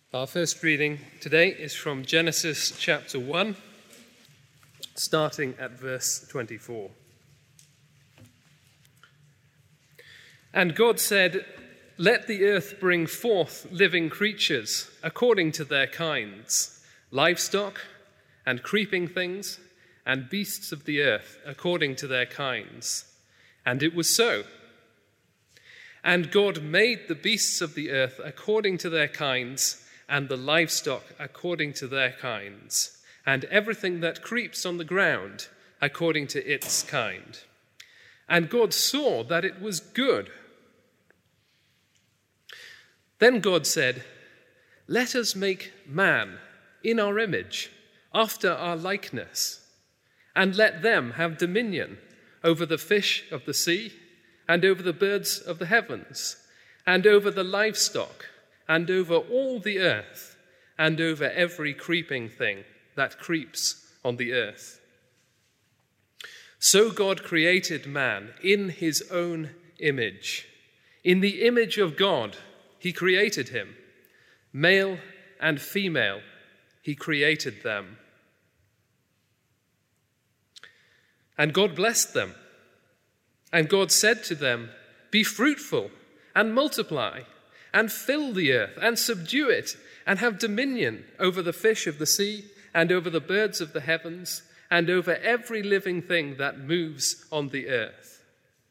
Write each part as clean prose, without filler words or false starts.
Our first reading today is from Genesis chapter 1, starting at verse 24. And God said, "Let the earth bring forth living creatures according to their kinds, livestock and creeping things, and beasts of the earth according to their kinds." And it was so. And God made the beasts of the earth according to their kinds, and the livestock according to their kinds, and everything that creeps on the ground according to its kind. And God saw that it was good. Then God said, "Let us make man in our image, after our likeness, and let them have dominion over the fish of the sea, and over the birds of the heavens, and over the livestock, and over all the earth, and over every creeping thing that creeps on the earth." So God created man in his own image. In the image of God, he created him. Male and female, he created them. And God blessed them. And God said to them, "Be fruitful and multiply, and fill the earth, and subdue it, and have dominion over the fish of the sea, and over the birds of the heavens, and over every living thing that moves on the earth."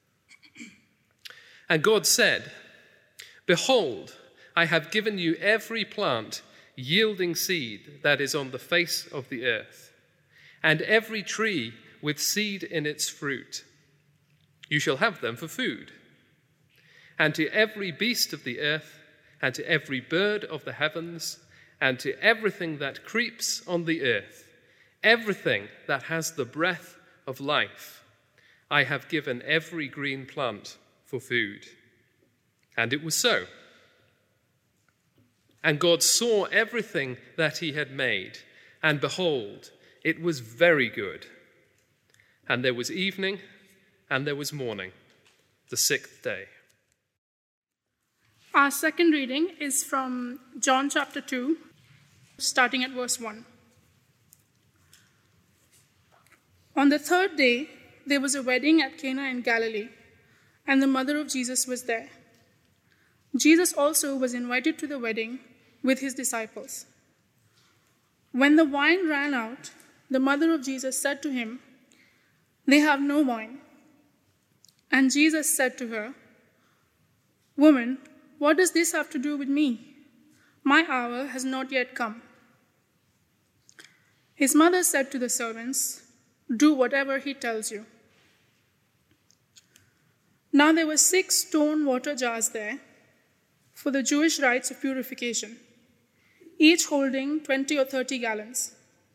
And God said, "Behold, I have given you every plant yielding seed that is on the face of the earth, and every tree with seed in its fruit. You shall have them for food. And to every beast of the earth, and to every bird of the heavens, and to everything that creeps on the earth, everything that has the breath of life, I have given every green plant for food." And it was so. And God saw everything that he had made, and behold, it was very good. And there was evening, and there was morning, the sixth day. Our second reading is from John chapter 2, starting at verse 1. On the third day, there was a wedding at Cana in Galilee, and the mother of Jesus was there. Jesus also was invited to the wedding with his disciples. When the wine ran out, the mother of Jesus said to him, "They have no wine." And Jesus said to her, "Woman, what does this have to do with me? My hour has not yet come." His mother said to the servants, "Do whatever he tells you." Now there were 6 stone water jars there for the Jewish rites of purification, each holding 20 or 30 gallons.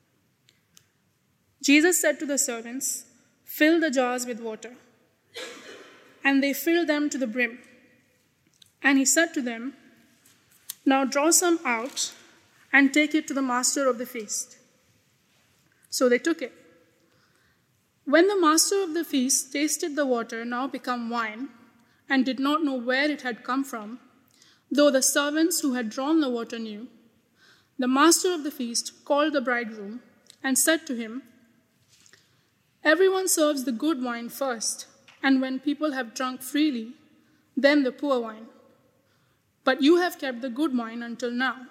Jesus said to the servants, "Fill the jars with water." And they filled them to the brim. And he said to them, "Now draw some out and take it to the master of the feast." So they took it. When the master of the feast tasted the water now become wine, and did not know where it had come from, though the servants who had drawn the water knew, the master of the feast called the bridegroom and said to him, "Everyone serves the good wine first, and when people have drunk freely, then the poor wine. But you have kept the good wine until now."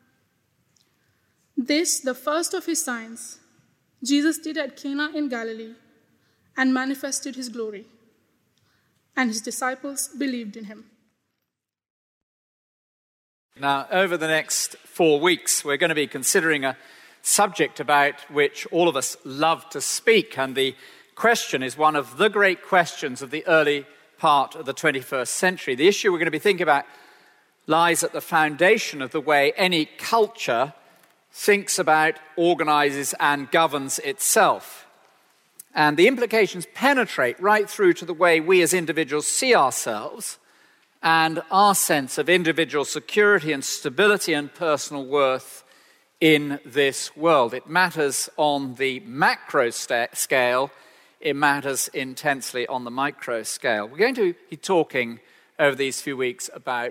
This, the first of his signs, Jesus did at Cana in Galilee, and manifested his glory. And his disciples believed in him. Now, over the next 4 weeks, we're going to be considering a subject about which all of us love to speak, and the question is one of the great questions of the early part of the 21st century. The issue we're going to be thinking about lies at the foundation of the way any culture thinks about, organizes, and governs itself. And the implications penetrate right through to the way we as individuals see ourselves and our sense of individual security and stability and personal worth in this world. It matters on the macro scale. It matters intensely on the micro scale. We're going to be talking over these few weeks about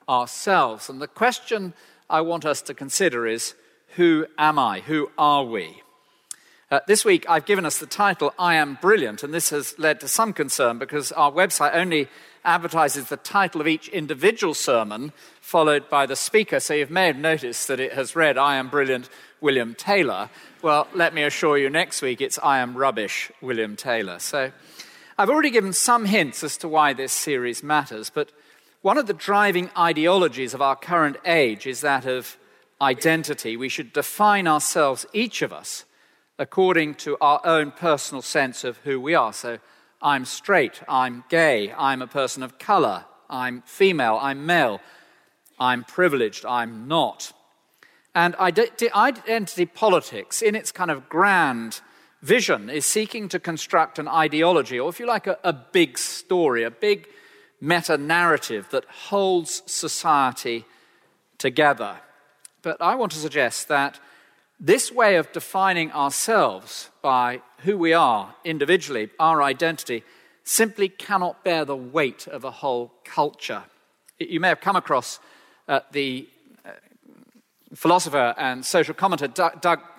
ourselves. And the question I want us to consider is, who am I? Who are we? This week I've given us the title, I Am Brilliant, and this has led to some concern because our website only advertises the title of each individual sermon followed by the speaker. So you may have noticed that it has read, I Am Brilliant, William Taylor. Well, let me assure you, next week it's I Am Rubbish, William Taylor. So I've already given some hints as to why this series matters, but one of the driving ideologies of our current age is that of identity. We should define ourselves, each of us, according to our own personal sense of who we are. So I'm straight, I'm gay, I'm a person of colour, I'm female, I'm male, I'm privileged, I'm not. And identity politics, in its kind of grand vision, is seeking to construct an ideology, or if you like, a big story, a big meta-narrative that holds society together. But I want to suggest that this way of defining ourselves by who we are individually, our identity, simply cannot bear the weight of a whole culture. You may have come across the philosopher and social commentator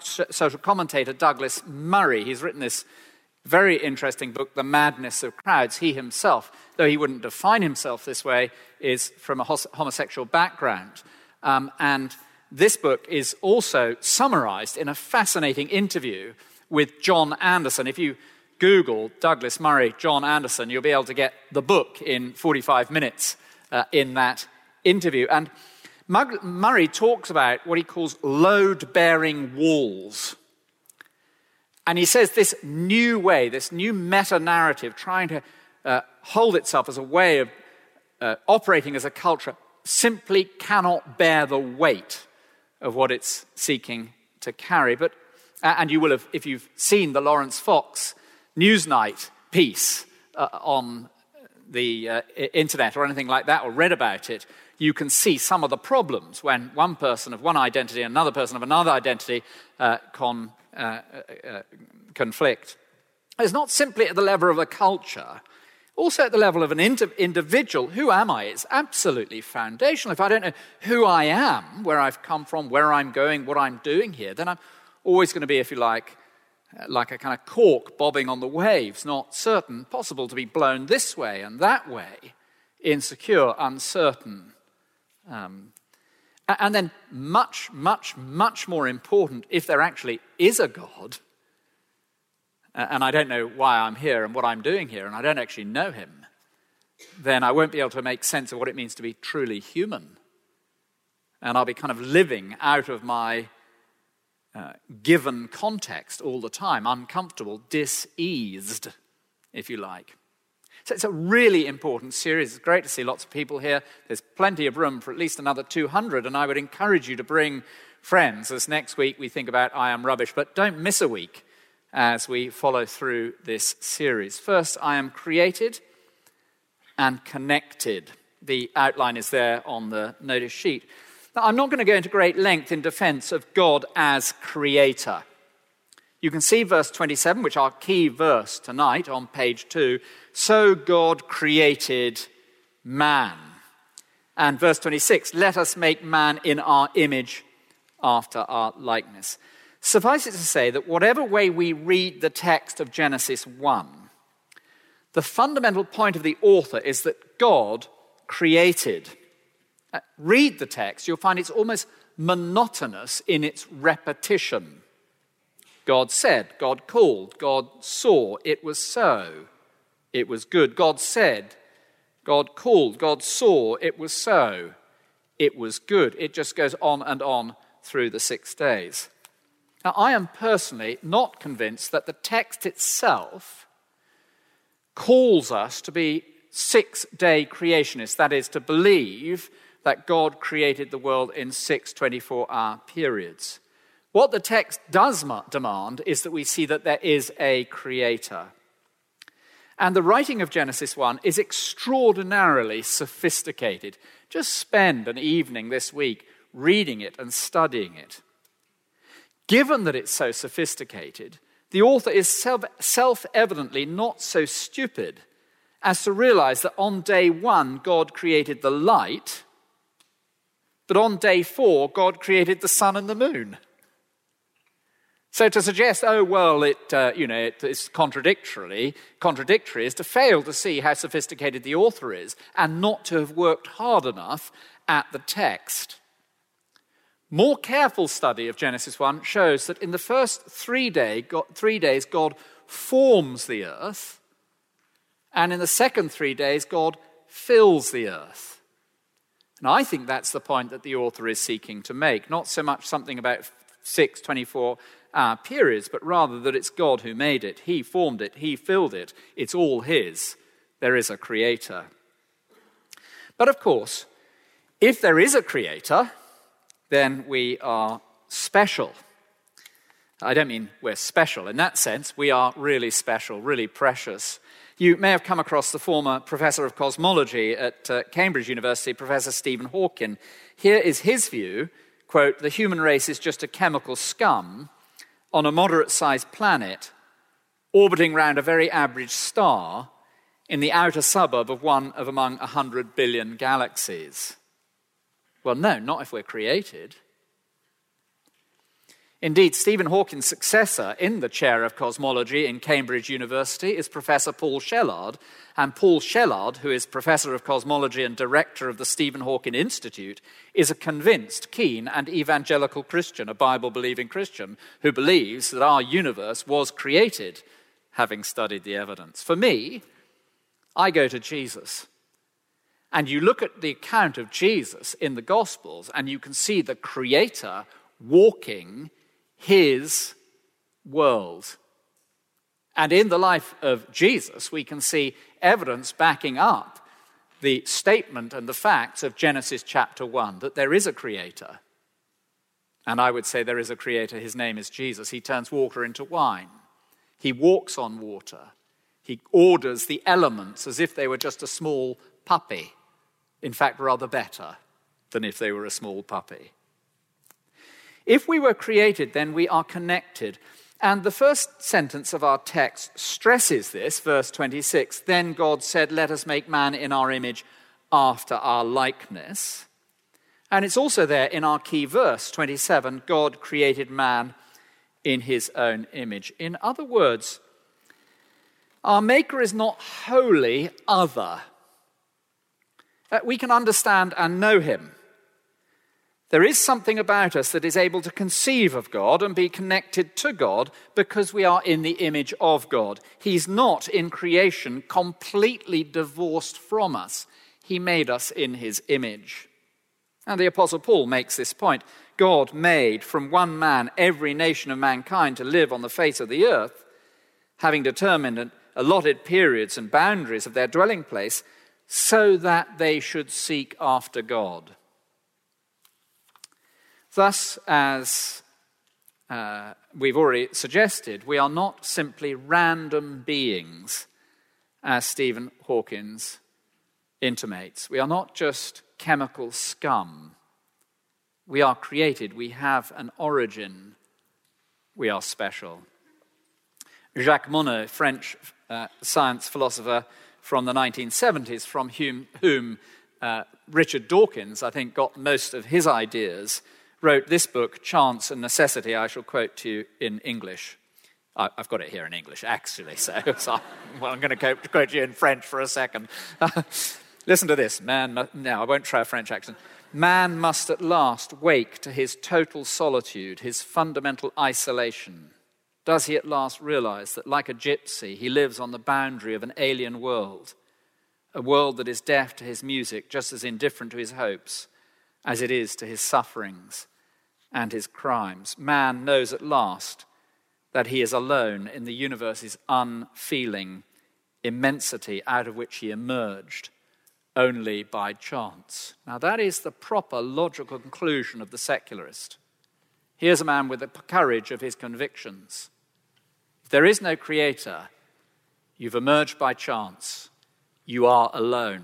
Douglas Murray. He's written this very interesting book, The Madness of Crowds. He himself, though he wouldn't define himself this way, is from a homosexual background. And this book is also summarized in a fascinating interview with John Anderson. If you Google Douglas Murray, John Anderson, you'll be able to get the book in 45 minutes in that interview. And Murray talks about what he calls load-bearing walls. And he says this new way, this new meta-narrative, trying to hold itself as a way of operating as a culture, simply cannot bear the weight of what it's seeking to carry. But and you will have, if you've seen the Lawrence Fox Newsnight piece on the internet or anything like that, or read about it, you can see some of the problems when one person of one identity and another person of another identity conflict. It's not simply at the level of a culture, also at the level of an individual. Who am I? It's absolutely foundational. If I don't know who I am, where I've come from, where I'm going, what I'm doing here, then I'm always going to be, if you like a kind of cork bobbing on the waves, not certain, possible to be blown this way and that way, insecure, uncertain. And then much, much, much more important, if there actually is a God, and I don't know why I'm here and what I'm doing here, and I don't actually know him, then I won't be able to make sense of what it means to be truly human. And I'll be kind of living out of my given context all the time, uncomfortable, diseased, if you like. So it's a really important series. It's great to see lots of people here. There's plenty of room for at least another 200, and I would encourage you to bring friends as next week we think about I Am Rubbish. But don't miss a week as we follow through this series. First, I am created and connected. The outline is there on the notice sheet. Now, I'm not going to go into great length in defense of God as creator. You can see verse 27, which is our key verse tonight on page 2. So God created man. And verse 26, let us make man in our image after our likeness. Suffice it to say that whatever way we read the text of Genesis 1, the fundamental point of the author is that God created. Read the text, you'll find it's almost monotonous in its repetition. God said, God called, God saw, it was so, it was good. God said, God called, God saw, it was so, it was good. It just goes on and on through the 6 days. Now, I am personally not convinced that the text itself calls us to be 6-day creationists, that is, to believe that God created the world in 6 24-hour periods. What the text does demand is that we see that there is a creator. And the writing of Genesis 1 is extraordinarily sophisticated. Just spend an evening this week reading it and studying it. Given that it's so sophisticated, the author is self-evidently not so stupid as to realize that on day 1, God created the light, But on day 4, God created the sun and the moon. So to suggest, it's contradictory is to fail to see how sophisticated the author is and not to have worked hard enough at the text. More careful study of Genesis 1 shows that in the first 3 days, God forms the earth, and in the second 3 days, God fills the earth. And I think that's the point that the author is seeking to make, not so much something about 6 24-hour periods, but rather that it's God who made it. He formed it. He filled it. It's all his. There is a creator. But of course, if there is a creator, then we are special. I don't mean we're special. In that sense, we are really special, really precious. You may have come across the former professor of cosmology at Cambridge University, Professor Stephen Hawking. Here is his view, quote, "The human race is just a chemical scum on a moderate-sized planet orbiting round a very average star in the outer suburb of one of among 100 billion galaxies." Well, no, not if we're created. Indeed, Stephen Hawking's successor in the chair of cosmology in Cambridge University is Professor Paul Shellard. And Paul Shellard, who is professor of cosmology and director of the Stephen Hawking Institute, is a convinced, keen and evangelical Christian, a Bible-believing Christian, who believes that our universe was created, having studied the evidence. For me, I go to Jesus. And you look at the account of Jesus in the Gospels, and you can see the Creator walking his world. And in the life of Jesus, we can see evidence backing up the statement and the facts of Genesis chapter 1, that there is a Creator. And I would say there is a Creator. His name is Jesus. He turns water into wine. He walks on water. He orders the elements as if they were just a small puppy. In fact, rather better than if they were a small puppy. If we were created, then we are connected. And the first sentence of our text stresses this, verse 26. Then God said, "Let us make man in our image after our likeness." And it's also there in our key verse, 27. God created man in his own image. In other words, our Maker is not wholly other. We can understand and know him. There is something about us that is able to conceive of God and be connected to God because we are in the image of God. He's not in creation completely divorced from us. He made us in his image. And the Apostle Paul makes this point. God made from one man every nation of mankind to live on the face of the earth, having determined and allotted periods and boundaries of their dwelling place, so that they should seek after God. Thus, as we've already suggested, we are not simply random beings, as Stephen Hawking intimates. We are not just chemical scum. We are created. We have an origin. We are special. Jacques Monod, French science philosopher from the 1970s, from whom Richard Dawkins, I think, got most of his ideas, wrote this book, Chance and Necessity. I shall quote to you in English. I've got it here in English, actually, so I'm going to quote you in French for a second. Listen to this. No, I won't try a French accent. Man must at last wake to his total solitude, his fundamental isolation. Does he at last realize that, like a gypsy, he lives on the boundary of an alien world, a world that is deaf to his music, just as indifferent to his hopes as it is to his sufferings and his crimes? Man knows at last that he is alone in the universe's unfeeling immensity out of which he emerged only by chance. Now that is the proper logical conclusion of the secularist. Here's a man with the courage of his convictions. If there is no creator, you've emerged by chance. You are alone.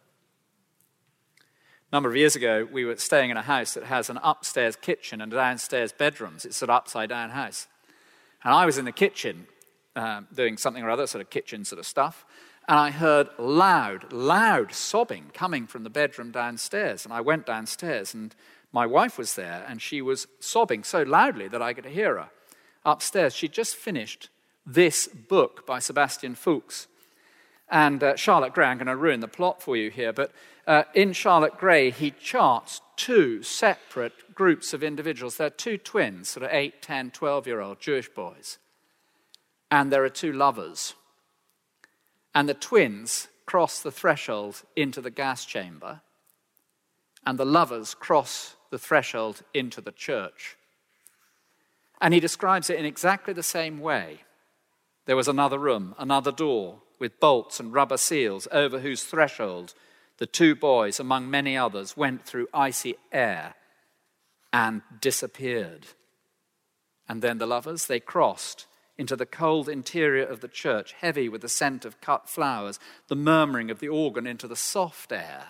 A number of years ago, we were staying in a house that has an upstairs kitchen and downstairs bedrooms. It's an upside-down house. And I was in the kitchen doing something or other, sort of kitchen sort of stuff. and I heard loud sobbing coming from the bedroom downstairs. And I went downstairs, and my wife was there, and she was sobbing so loudly that I could hear her upstairs. She'd just finished this book by Sebastian Fuchs. And Charlotte Gray, I'm going to ruin the plot for you here, but in Charlotte Gray, he charts two separate groups of individuals. There are two twins, sort of 8, 10, 12-year-old Jewish boys. And there are two lovers. And the twins cross the threshold into the gas chamber, and the lovers cross the threshold into the church. And he describes it in exactly the same way. There was another room, another door, with bolts and rubber seals, over whose threshold the two boys, among many others, went through icy air and disappeared. And then the lovers, they crossed into the cold interior of the church, heavy with the scent of cut flowers, the murmuring of the organ, into the soft air,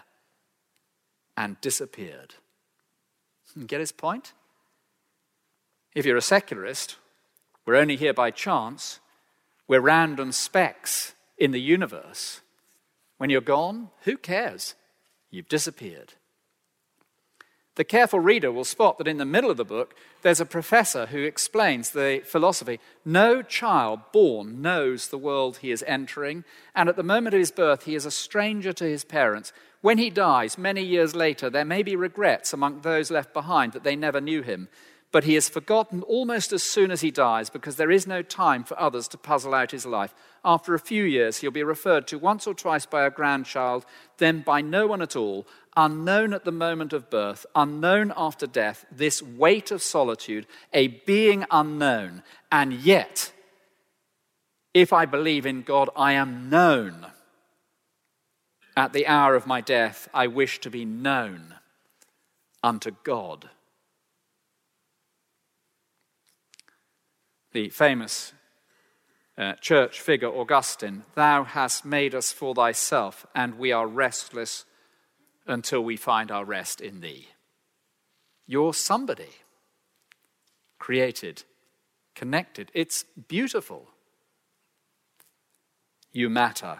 and disappeared. Get his point? If you're a secularist, we're only here by chance. We're random specks in the universe. When you're gone, who cares? You've disappeared. The careful reader will spot that in the middle of the book, there's a professor who explains the philosophy. No child born knows the world he is entering, and at the moment of his birth, he is a stranger to his parents. When he dies, many years later, there may be regrets among those left behind that they never knew him, but he is forgotten almost as soon as he dies, because there is no time for others to puzzle out his life. After a few years, he'll be referred to once or twice by a grandchild, then by no one at all, unknown at the moment of birth, unknown after death, this weight of solitude, a being unknown. And yet, if I believe in God, I am known. At the hour of my death, I wish to be known unto God. The famous church figure Augustine, thou hast made us for thyself, and we are restless until we find our rest in thee. You're somebody, created, connected. It's beautiful. You matter.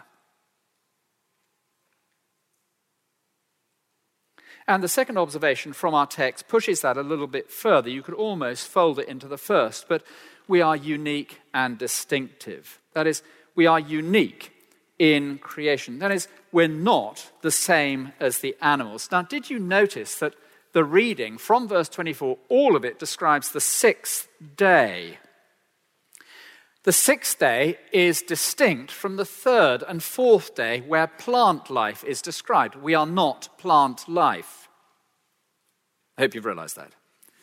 And the second observation from our text pushes that a little bit further. You could almost fold it into the first, but we are unique and distinctive. That is, we are unique in creation. That is, we're not the same as the animals. Now, did you notice that the reading from verse 24, all of it describes the sixth day? The sixth day is distinct from the third and fourth day where plant life is described. We are not plant life. I hope you've realized that.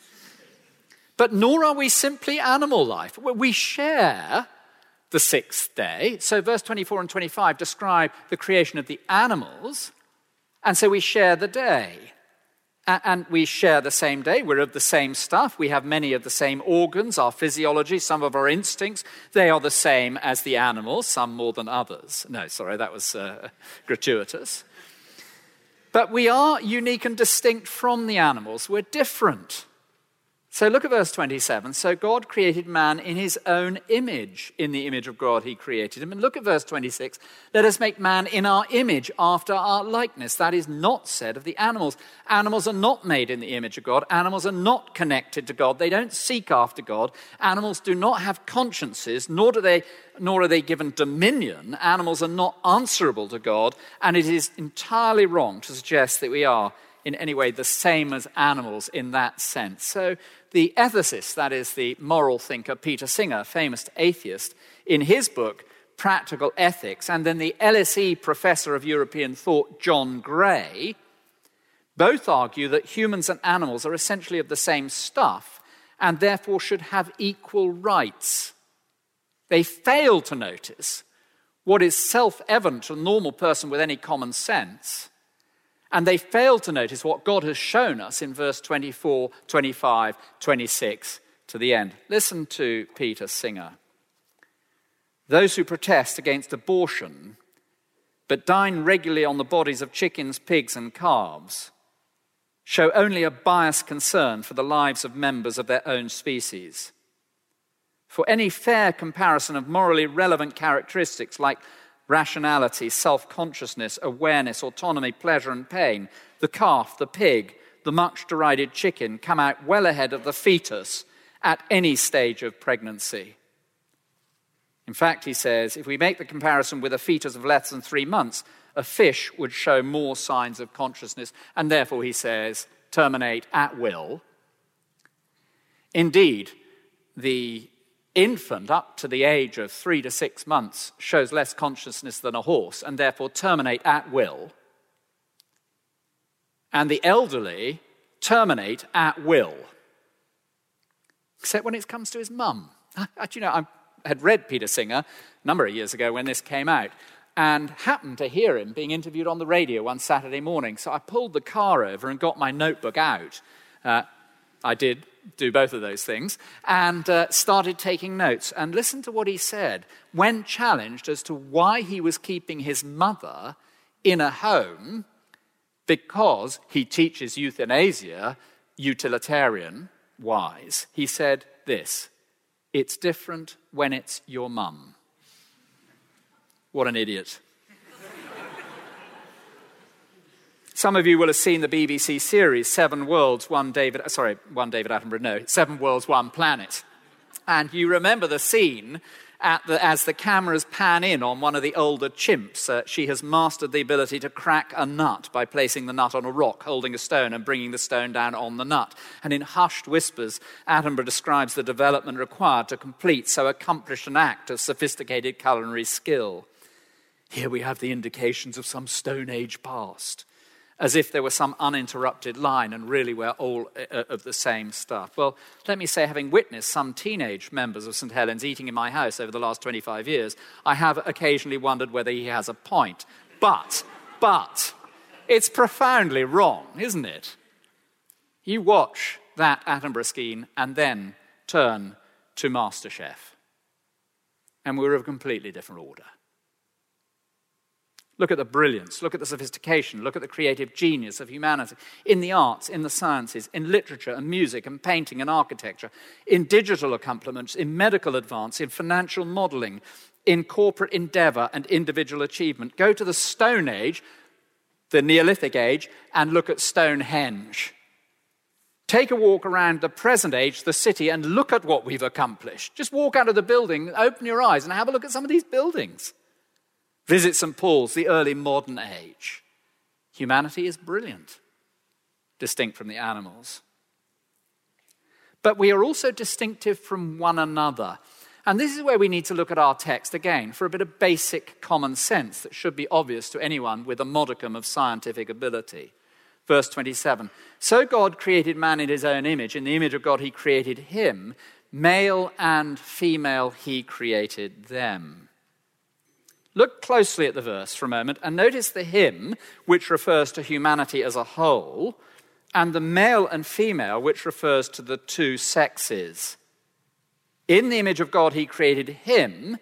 But nor are we simply animal life. We share the sixth day. So verse 24 and 25 describe the creation of the animals, and so we share the day. And we share the same day. We're of the same stuff. We have many of the same organs, our physiology, some of our instincts. They are the same as the animals, some more than others. No, sorry, that was gratuitous. But we are unique and distinct from the animals. We're different. So look at verse 27. So God created man in his own image. In the image of God he created him. And look at verse 26. Let us make man in our image after our likeness. That is not said of the animals. Animals are not made in the image of God. Animals are not connected to God. They don't seek after God. Animals do not have consciences, nor are they given dominion. Animals are not answerable to God. And it is entirely wrong to suggest that we are in any way the same as animals in that sense. So the ethicist, that is the moral thinker Peter Singer, famous atheist, in his book, Practical Ethics, and then the LSE professor of European thought, John Gray, both argue that humans and animals are essentially of the same stuff and therefore should have equal rights. They fail to notice what is self-evident to a normal person with any common sense. And they fail to notice what God has shown us in verse 24, 25, 26 to the end. Listen to Peter Singer. Those who protest against abortion but dine regularly on the bodies of chickens, pigs, and calves show only a biased concern for the lives of members of their own species. For any fair comparison of morally relevant characteristics like rationality, self-consciousness, awareness, autonomy, pleasure and pain. The calf, the pig, the much derided chicken come out well ahead of the fetus at any stage of pregnancy. In fact, he says, if we make the comparison with a fetus of less than 3 months, a fish would show more signs of consciousness, and therefore, he says, terminate at will. Indeed, the infant up to the age of 3 to 6 months shows less consciousness than a horse, and therefore terminate at will. And the elderly terminate at will. Except when it comes to his mum. Actually, I had read Peter Singer a number of years ago when this came out, and happened to hear him being interviewed on the radio one Saturday morning. So I pulled the car over and got my notebook out. I did do both of those things, and started taking notes. And listen to what he said when challenged as to why he was keeping his mother in a home, because he teaches euthanasia utilitarian-wise. He said this: "It's different when it's your mum." What an idiot. Some of you will have seen the BBC series, Seven Worlds, One David Attenborough, no, Seven Worlds, One Planet. And you remember the scene as the cameras pan in on one of the older chimps. She has mastered the ability to crack a nut by placing the nut on a rock, holding a stone and bringing the stone down on the nut. And in hushed whispers, Attenborough describes the development required to complete so accomplished an act of sophisticated culinary skill. Here we have the indications of some Stone Age past, as if there were some uninterrupted line and really we're all of the same stuff. Well, let me say, having witnessed some teenage members of St. Helens eating in my house over the last 25 years, I have occasionally wondered whether he has a point. But, it's profoundly wrong, isn't it? You watch that Attenborough scheme and then turn to MasterChef, and we're of a completely different order. Look at the brilliance, look at the sophistication, look at the creative genius of humanity in the arts, in the sciences, in literature and music and painting and architecture, in digital accomplishments, in medical advance, in financial modelling, in corporate endeavour and individual achievement. Go to the Stone Age, the Neolithic Age, and look at Stonehenge. Take a walk around the present age, the city, and look at what we've accomplished. Just walk out of the building, open your eyes, and have a look at some of these buildings. Visit St. Paul's, the early modern age. Humanity is brilliant, distinct from the animals. But we are also distinctive from one another. And this is where we need to look at our text again for a bit of basic common sense that should be obvious to anyone with a modicum of scientific ability. Verse 27, "So God created man in his own image. In the image of God he created him. Male and female he created them." Look closely at the verse for a moment and notice the him, which refers to humanity as a whole, and the male and female, which refers to the two sexes. In the image of God he created him,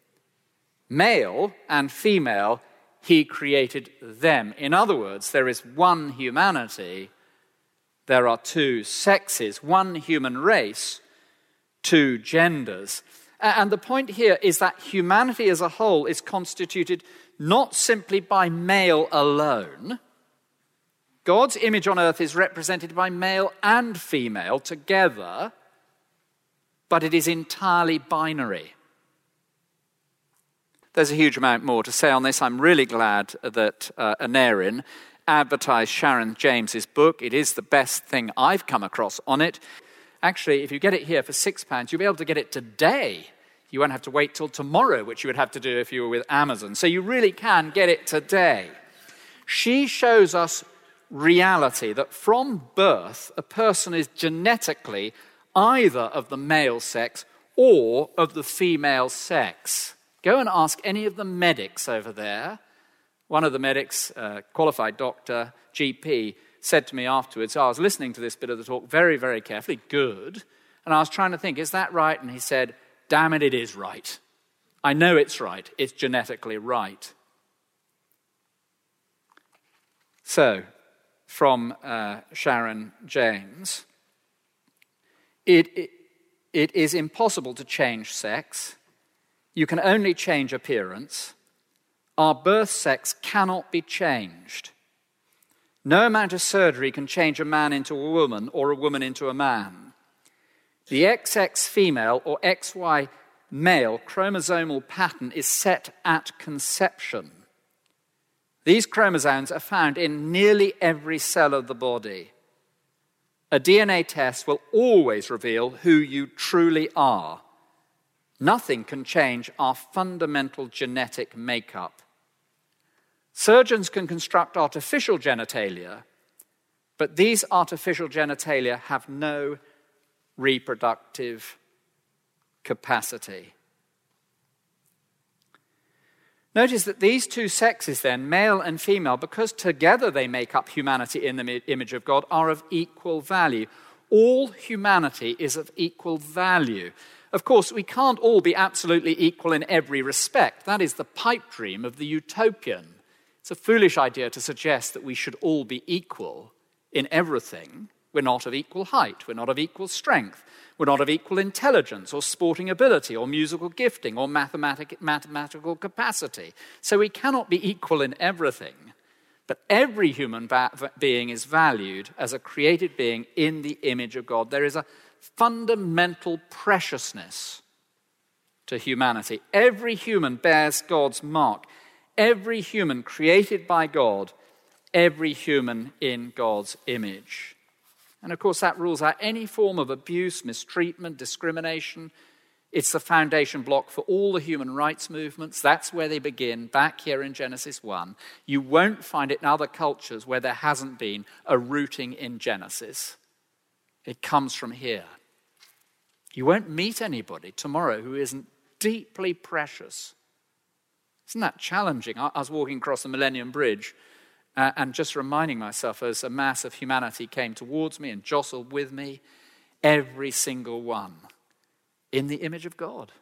male and female he created them. In other words, there is one humanity, there are two sexes, one human race, two genders. And the point here is that humanity as a whole is constituted not simply by male alone. God's image on earth is represented by male and female together, but it is entirely binary. There's a huge amount more to say on this. I'm really glad that Aneurin advertised Sharon James's book. It is the best thing I've come across on it. Actually, if you get it here for £6, you'll be able to get it today. You won't have to wait till tomorrow, which you would have to do if you were with Amazon. So you really can get it today. She shows us reality, that from birth, a person is genetically either of the male sex or of the female sex. Go and ask any of the medics over there. One of the medics, qualified doctor, GP, said to me afterwards, I was listening to this bit of the talk very, very carefully, good, and I was trying to think, is that right? And he said, damn it, it is right. I know it's right. It's genetically right. So, from Sharon James, it is impossible to change sex. You can only change appearance. Our birth sex cannot be changed. No amount of surgery can change a man into a woman or a woman into a man. The XX female or XY male chromosomal pattern is set at conception. These chromosomes are found in nearly every cell of the body. A DNA test will always reveal who you truly are. Nothing can change our fundamental genetic makeup. Surgeons can construct artificial genitalia, but these artificial genitalia have no reproductive capacity. Notice that these two sexes then, male and female, because together they make up humanity in the image of God, are of equal value. All humanity is of equal value. Of course, we can't all be absolutely equal in every respect. That is the pipe dream of the utopian. It's a foolish idea to suggest that we should all be equal in everything. We're not of equal height, we're not of equal strength, we're not of equal intelligence or sporting ability or musical gifting or mathematical capacity. So we cannot be equal in everything. But every human being is valued as a created being in the image of God. There is a fundamental preciousness to humanity. Every human bears God's mark. Every human created by God. Every human in God's image. And of course that rules out any form of abuse, mistreatment, discrimination. It's the foundation block for all the human rights movements. That's where they begin, back here in Genesis 1. You won't find it in other cultures where there hasn't been a rooting in Genesis. It comes from here. You won't meet anybody tomorrow who isn't deeply precious. Isn't that challenging? I was walking across the Millennium Bridge and just reminding myself as a mass of humanity came towards me and jostled with me, every single one in the image of God.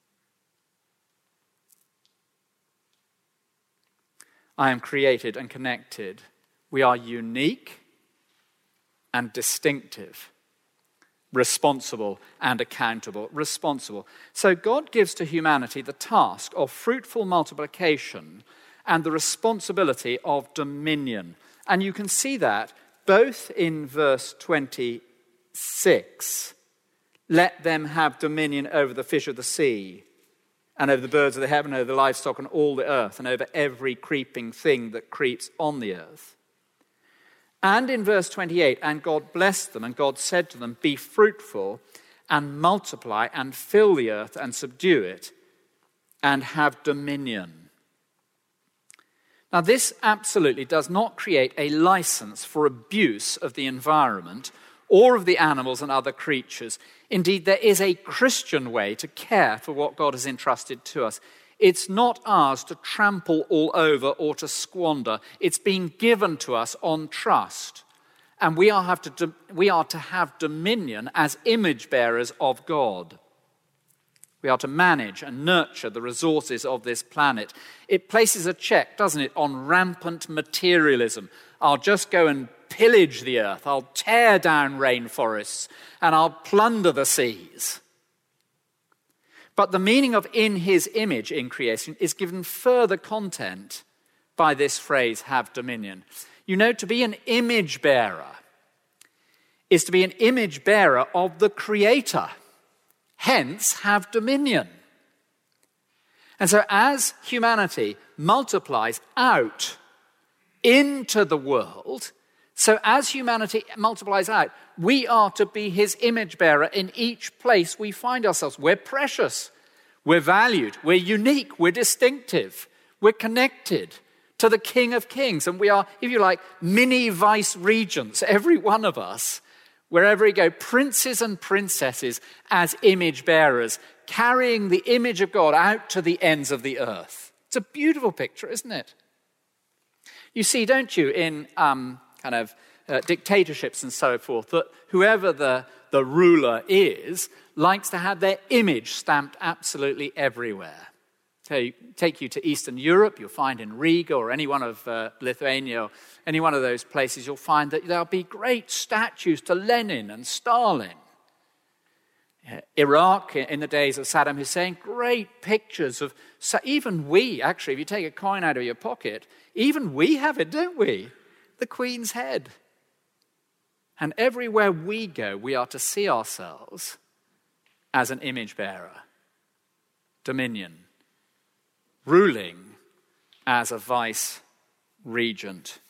I am created and connected. We are unique and distinctive, responsible and accountable. Responsible. So God gives to humanity the task of fruitful multiplication and the responsibility of dominion. And you can see that both in verse 26. Let them have dominion over the fish of the sea, and over the birds of the heaven, over the livestock and all the earth, and over every creeping thing that creeps on the earth. And in verse 28, and God blessed them, and God said to them, be fruitful and multiply and fill the earth and subdue it and have dominion. Now, this absolutely does not create a license for abuse of the environment or of the animals and other creatures. Indeed, there is a Christian way to care for what God has entrusted to us. It's not ours to trample all over or to squander. It's been given to us on trust. And we are to have dominion as image bearers of God. We are to manage and nurture the resources of this planet. It places a check, doesn't it, on rampant materialism. I'll just go and pillage the earth. I'll tear down rainforests and I'll plunder the seas. But the meaning of in his image in creation is given further content by this phrase, have dominion. You know, to be an image bearer is to be an image bearer of the Creator. Hence, have dominion. And so as humanity multiplies out into the world, so as humanity multiplies out, we are to be his image bearer in each place we find ourselves. We're precious, we're valued, we're unique, we're distinctive, we're connected to the King of Kings. And we are, if you like, mini vice regents, every one of us, wherever we go, princes and princesses as image bearers, carrying the image of God out to the ends of the earth. It's a beautiful picture, isn't it? You see, don't you, in dictatorships and so forth, that whoever the ruler is likes to have their image stamped absolutely everywhere. So take you to Eastern Europe, you'll find in Riga or any one of Lithuania or any one of those places, you'll find that there'll be great statues to Lenin and Stalin. Iraq in the days of Saddam Hussein, great pictures of, so even we, actually, if you take a coin out of your pocket, even we have it, don't we? The Queen's head. And everywhere we go, we are to see ourselves as an image bearer, dominion, ruling as a vice regent.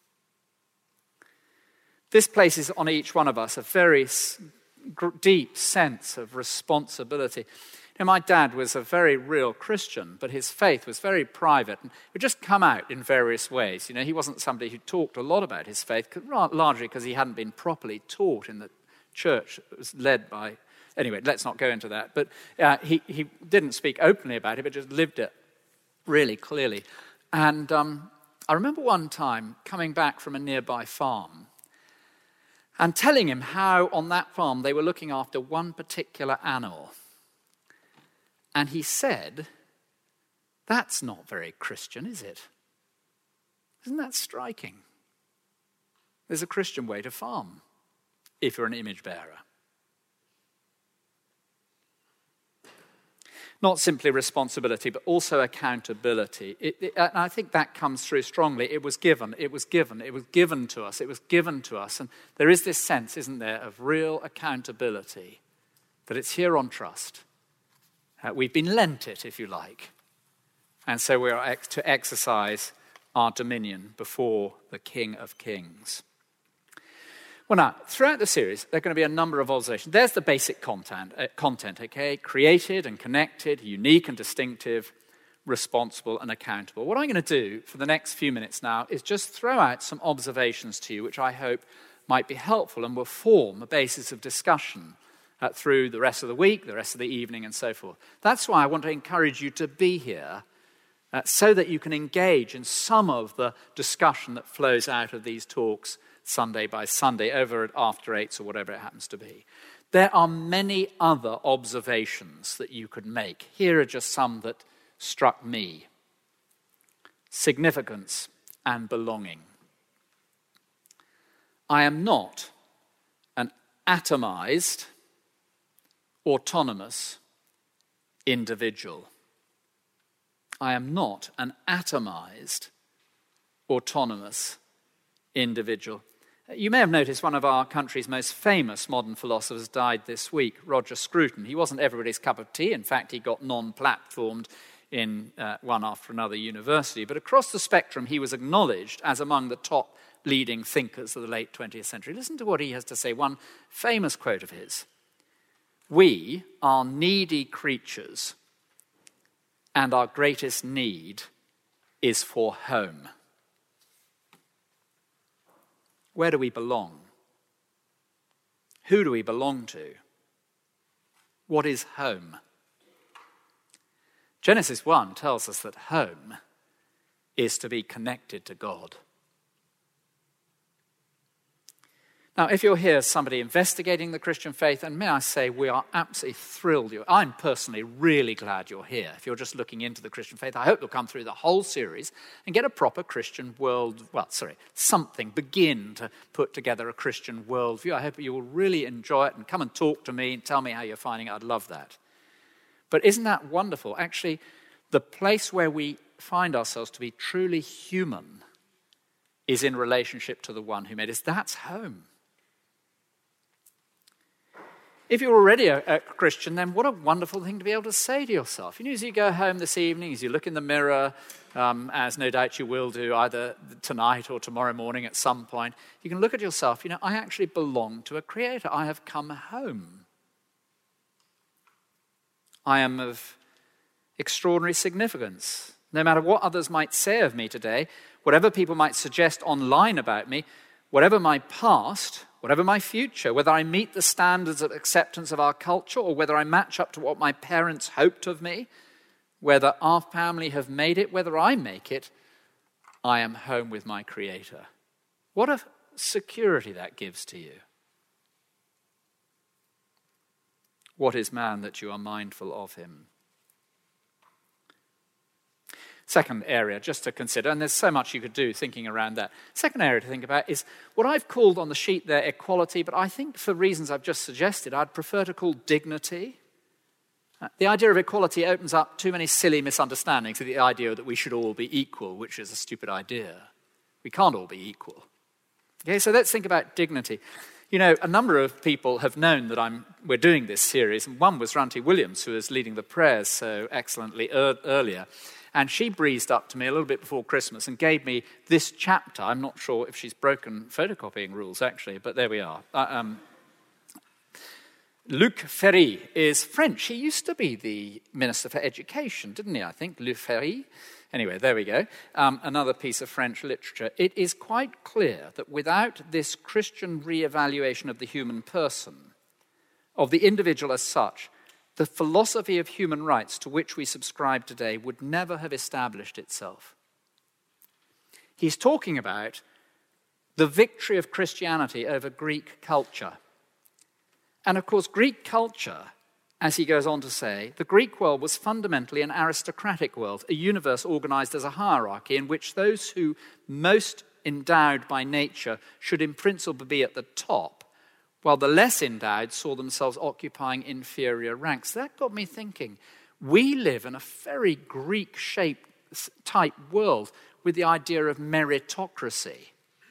This places on each one of us a very deep sense of responsibility. You know, my dad was a very real Christian, but his faith was very private and it would just come out in various ways. You know, he wasn't somebody who talked a lot about his faith, largely because he hadn't been properly taught in the church that was led by... Anyway, let's not go into that. But he didn't speak openly about it, but just lived it really clearly. And I remember one time coming back from a nearby farm and telling him how on that farm they were looking after one particular animal. And he said, "That's not very Christian, is it? Isn't that striking? There's a Christian way to farm if you're an image bearer." Not simply responsibility, but also accountability. And I think that comes through strongly. It was given to us. And there is this sense, isn't there, of real accountability, that it's here on trust. We've been lent it, if you like. And so we are to exercise our dominion before the King of Kings. Well, now, throughout the series, there are going to be a number of observations. There's the basic content, okay? Created and connected, unique and distinctive, responsible and accountable. What I'm going to do for the next few minutes now is just throw out some observations to you, which I hope might be helpful and will form a basis of discussion through the rest of the week, the rest of the evening, and so forth. That's why I want to encourage you to be here so that you can engage in some of the discussion that flows out of these talks Sunday by Sunday, over at After Eights or whatever it happens to be. There are many other observations that you could make. Here are just some that struck me. Significance and belonging. I am not an atomized, autonomous individual. I am not an atomized, autonomous individual. You may have noticed one of our country's most famous modern philosophers died this week, Roger Scruton. He wasn't everybody's cup of tea. In fact, he got non-platformed in one after another university. But across the spectrum, he was acknowledged as among the top leading thinkers of the late 20th century. Listen to what he has to say, one famous quote of his. "We are needy creatures, and our greatest need is for home." Where do we belong? Who do we belong to? What is home? Genesis 1 tells us that home is to be connected to God. Now, if you're here, somebody investigating the Christian faith, and may I say, we are absolutely thrilled. I'm personally really glad you're here. If you're just looking into the Christian faith, I hope you'll come through the whole series and get a proper Christian begin to put together a Christian worldview. I hope you will really enjoy it and come and talk to me and tell me how you're finding it. I'd love that. But isn't that wonderful? Actually, the place where we find ourselves to be truly human is in relationship to the one who made us. That's home. If you're already a Christian, then what a wonderful thing to be able to say to yourself. You know, as you go home this evening, as you look in the mirror, as no doubt you will do either tonight or tomorrow morning at some point, you can look at yourself, you know, I actually belong to a creator. I have come home. I am of extraordinary significance. No matter what others might say of me today, whatever people might suggest online about me, whatever my past, whatever my future, whether I meet the standards of acceptance of our culture or whether I match up to what my parents hoped of me, whether our family have made it, whether I make it, I am home with my Creator. What a security that gives to you. What is man that you are mindful of him? Second area just to consider, and there's so much you could do thinking around that. Second area to think about is what I've called on the sheet there equality, but I think for reasons I've just suggested, I'd prefer to call dignity. The idea of equality opens up too many silly misunderstandings of the idea that we should all be equal, which is a stupid idea. We can't all be equal. Okay, so let's think about dignity. You know, a number of people have known that we're doing this series, and one was Ranti Williams, who was leading the prayers so excellently earlier. And she breezed up to me a little bit before Christmas and gave me this chapter. I'm not sure if she's broken photocopying rules, actually, but there we are. Luc Ferry is French. He used to be the Minister for Education, didn't he, I think? Luc Ferry. Anyway, there we go. Another piece of French literature. It is quite clear that without this Christian re-evaluation of the human person, of the individual as such, the philosophy of human rights to which we subscribe today would never have established itself. He's talking about the victory of Christianity over Greek culture. And of course, Greek culture, as he goes on to say, the Greek world was fundamentally an aristocratic world, a universe organized as a hierarchy in which those who most endowed by nature should in principle be at the top, while the less endowed saw themselves occupying inferior ranks. That got me thinking. We live in a very Greek-shaped type world with the idea of meritocracy.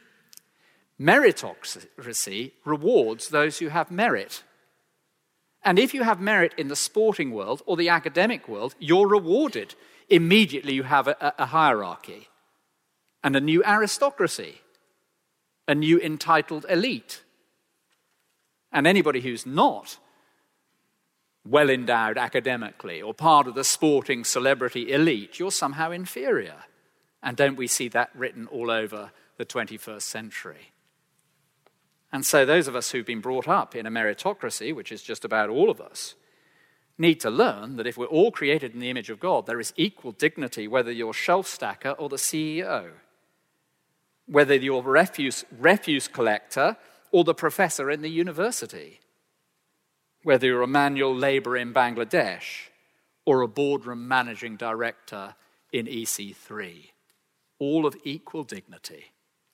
Meritocracy rewards those who have merit. And if you have merit in the sporting world or the academic world, you're rewarded. Immediately you have a hierarchy and a new aristocracy, a new entitled elite. And anybody who's not well endowed academically or part of the sporting celebrity elite, you're somehow inferior. And don't we see that written all over the 21st century? And so those of us who've been brought up in a meritocracy, which is just about all of us, need to learn that if we're all created in the image of God, there is equal dignity whether you're shelf stacker or the CEO, whether you're refuse collector or the professor in the university, whether you're a manual laborer in Bangladesh or a boardroom managing director in EC3, all of equal dignity.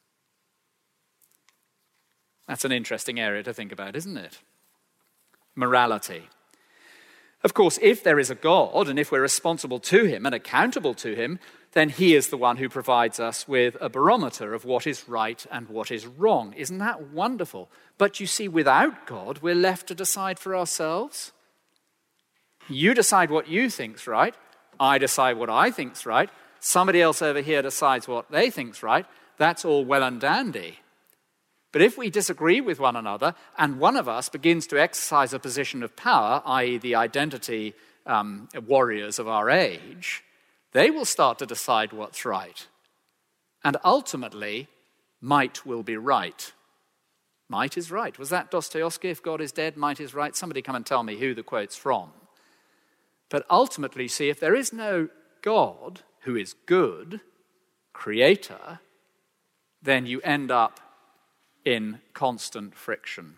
That's an interesting area to think about, isn't it? Morality. Of course, if there is a God and if we're responsible to him and accountable to him, then he is the one who provides us with a barometer of what is right and what is wrong. Isn't that wonderful? But you see, without God, we're left to decide for ourselves. You decide what you think's right. I decide what I think's right. Somebody else over here decides what they think's right. That's all well and dandy. But if we disagree with one another and one of us begins to exercise a position of power, i.e. the identity warriors of our age, they will start to decide what's right. And ultimately, might will be right. Might is right. Was that Dostoevsky? If God is dead, might is right. Somebody come and tell me who the quote's from. But ultimately, see, if there is no God who is good, creator, then you end up in constant friction.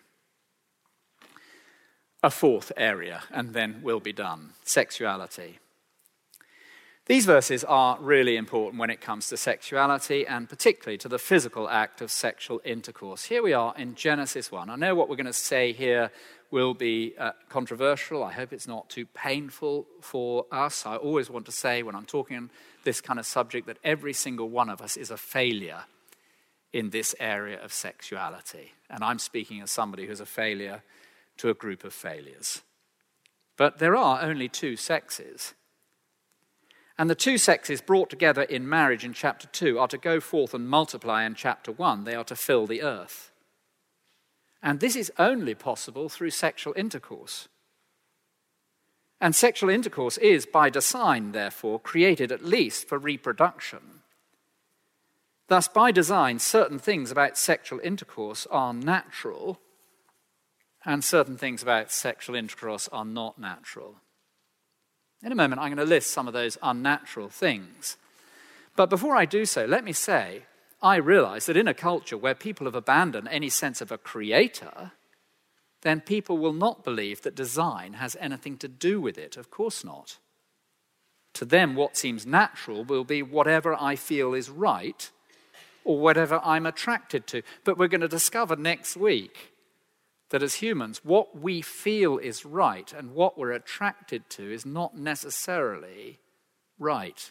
A fourth area, and then we'll be done. Sexuality. These verses are really important when it comes to sexuality and particularly to the physical act of sexual intercourse. Here we are in Genesis 1. I know what we're going to say here will be controversial. I hope it's not too painful for us. I always want to say when I'm talking this kind of subject that every single one of us is a failure in this area of sexuality. And I'm speaking as somebody who's a failure to a group of failures. But there are only two sexes. And the two sexes brought together in marriage in chapter 2 are to go forth and multiply in chapter 1. They are to fill the earth. And this is only possible through sexual intercourse. And sexual intercourse is, by design, therefore, created at least for reproduction. Thus, by design, certain things about sexual intercourse are natural, and certain things about sexual intercourse are not natural. In a moment, I'm going to list some of those unnatural things. But before I do so, let me say, I realize that in a culture where people have abandoned any sense of a creator, then people will not believe that design has anything to do with it. Of course not. To them, what seems natural will be whatever I feel is right or whatever I'm attracted to. But we're going to discover next week that as humans, what we feel is right and what we're attracted to is not necessarily right.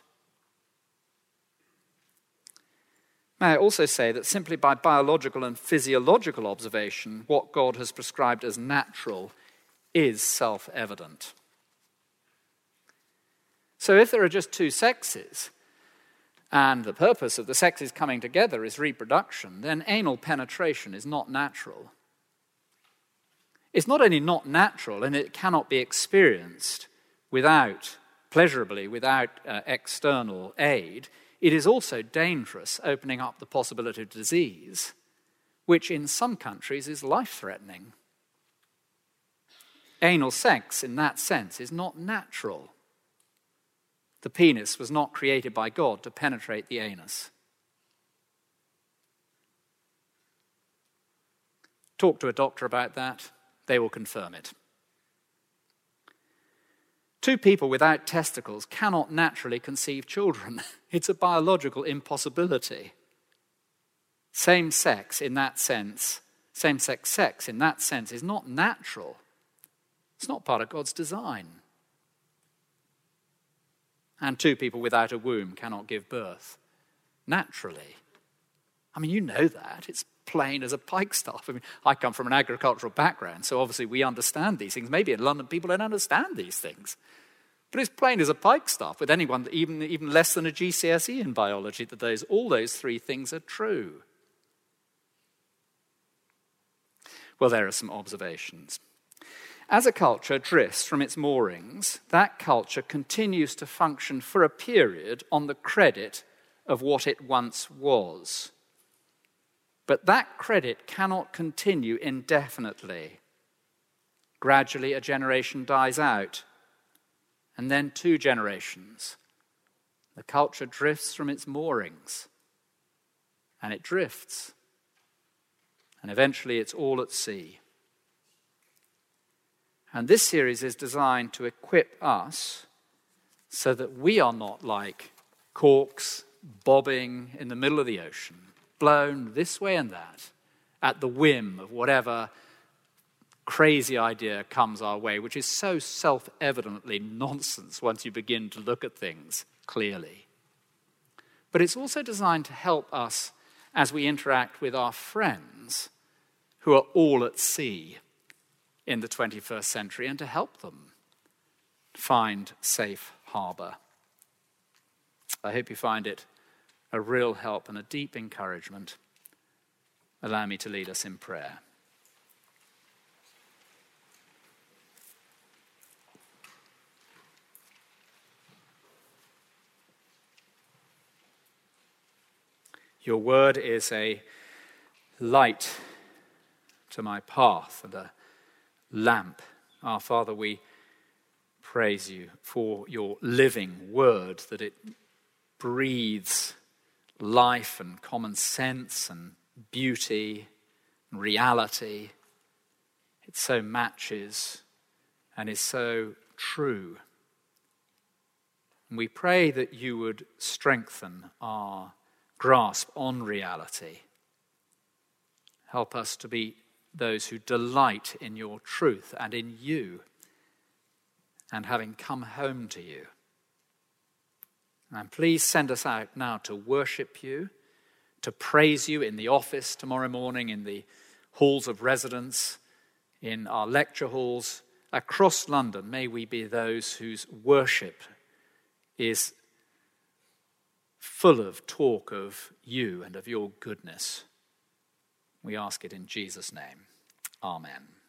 May I also say that simply by biological and physiological observation, what God has prescribed as natural is self-evident. So if there are just two sexes, and the purpose of the sexes coming together is reproduction, then anal penetration is not natural. It's not only not natural, and it cannot be experienced pleasurably without external aid, it is also dangerous, opening up the possibility of disease, which in some countries is life-threatening. Anal sex, in that sense, is not natural. The penis was not created by God to penetrate the anus. Talk to a doctor about that, they will confirm it. Two people without testicles cannot naturally conceive children. It's a biological impossibility. Same-sex sex in that sense is not natural. It's not part of God's design. And two people without a womb cannot give birth naturally. I mean, you know that. It's plain as a pikestaff. I mean, I come from an agricultural background, so obviously we understand these things. Maybe in London people don't understand these things. But it's plain as a pikestaff with anyone, even less than a GCSE in biology, that all those three things are true. Well, there are some observations. As a culture drifts from its moorings, that culture continues to function for a period on the credit of what it once was. But that credit cannot continue indefinitely. Gradually, a generation dies out, and then 2 generations. The culture drifts from its moorings, and it drifts, and eventually it's all at sea. And this series is designed to equip us so that we are not like corks bobbing in the middle of the ocean, blown this way and that, at the whim of whatever crazy idea comes our way, which is so self-evidently nonsense once you begin to look at things clearly. But it's also designed to help us as we interact with our friends who are all at sea in the 21st century, and to help them find safe harbour. I hope you find it a real help and a deep encouragement. Allow me to lead us in prayer. Your word is a light to my path and a lamp. Our Father, we praise you for your living word, that it breathes life and common sense and beauty and reality. It so matches and is so true. And we pray that you would strengthen our grasp on reality. Help us to be those who delight in your truth and in you, and having come home to you. And please send us out now to worship you, to praise you in the office tomorrow morning, in the halls of residence, in our lecture halls. Across London, may we be those whose worship is full of talk of you and of your goodness. We ask it in Jesus' name. Amen.